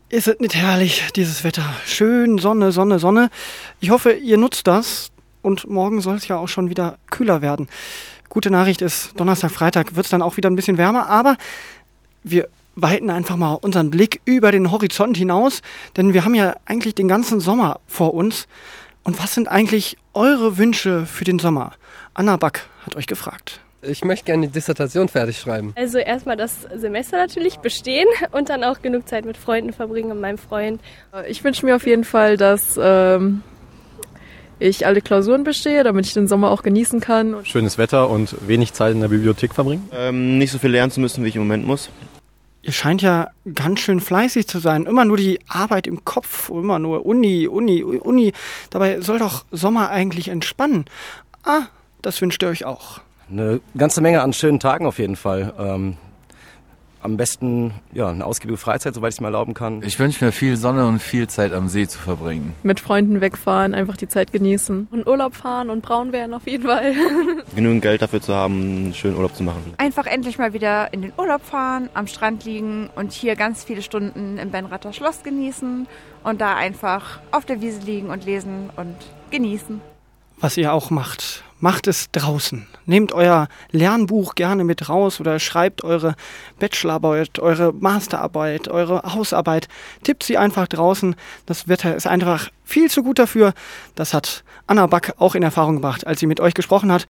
Ist es nicht herrlich, dieses Wetter? Schön, Sonne, Sonne, Sonne. Ich hoffe, ihr nutzt das und morgen soll es ja auch schon wieder kühler werden. Gute Nachricht ist, Donnerstag, Freitag wird es dann auch wieder ein bisschen wärmer, aber wir weiten einfach mal unseren Blick über den Horizont hinaus, denn wir haben ja eigentlich den ganzen Sommer vor uns. Und was sind eigentlich eure Wünsche für den Sommer? Anna Back hat euch gefragt. Ich möchte gerne die Dissertation fertig schreiben. Also erstmal das Semester natürlich bestehen und dann auch genug Zeit mit Freunden verbringen und meinem Freund. Ich wünsche mir auf jeden Fall, dass ich alle Klausuren bestehe, damit ich den Sommer auch genießen kann. Schönes Wetter und wenig Zeit in der Bibliothek verbringen. Nicht so viel lernen zu müssen, wie ich im Moment muss. Ihr scheint ja ganz schön fleißig zu sein. Immer nur die Arbeit im Kopf, immer nur Uni. Dabei soll doch Sommer eigentlich entspannen. Das wünscht ihr euch auch. Eine ganze Menge an schönen Tagen auf jeden Fall. Am besten eine ausgiebige Freizeit, soweit ich es mir erlauben kann. Ich wünsche mir viel Sonne und viel Zeit am See zu verbringen. Mit Freunden wegfahren, einfach die Zeit genießen. Und Urlaub fahren und braun werden auf jeden Fall. Genügend Geld dafür zu haben, einen schönen Urlaub zu machen. Einfach endlich mal wieder in den Urlaub fahren, am Strand liegen und hier ganz viele Stunden im Benrather Schloss genießen und da einfach auf der Wiese liegen und lesen und genießen. Was ihr auch macht. Macht es draußen. Nehmt euer Lernbuch gerne mit raus oder schreibt eure Bachelorarbeit, eure Masterarbeit, eure Hausarbeit. Tippt sie einfach draußen. Das Wetter ist einfach viel zu gut dafür. Das hat Anna Back auch in Erfahrung gebracht, als sie mit euch gesprochen hat.